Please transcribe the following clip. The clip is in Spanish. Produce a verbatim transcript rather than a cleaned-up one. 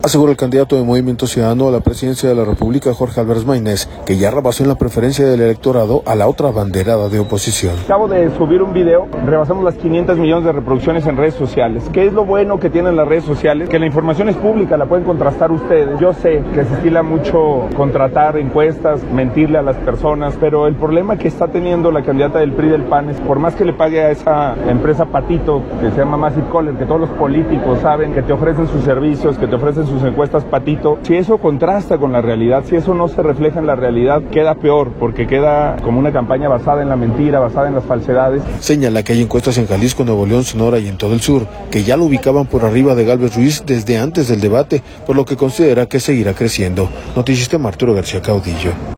Asegura el candidato de Movimiento Ciudadano a la presidencia de la República, Jorge Álvarez Maínez, que ya rebasó en la preferencia del electorado a la otra banderada de oposición. Acabo de subir un video, rebasamos las quinientos millones de reproducciones en redes sociales. ¿Qué es lo bueno que tienen las redes sociales? Que la información es pública, la pueden contrastar ustedes. Yo sé que se estila mucho contratar encuestas, mentirle a las personas, pero el problema que está teniendo la candidata del P R I del P A N es, por más que le pague a esa empresa Patito, que se llama Massive Caller, que todos los políticos saben que te ofrecen sus servicios, que te ofrecen sus encuestas Patito, si eso contrasta con la realidad, si eso no se refleja en la realidad, queda peor, porque queda como una campaña basada en la mentira, basada en las falsedades. Señala que hay encuestas en Jalisco, Nuevo León, Sonora y en todo el sur, que ya lo ubicaban por arriba de Gálvez Ruiz desde antes del debate, por lo que considera que seguirá creciendo. Noticias de Arturo García Caudillo.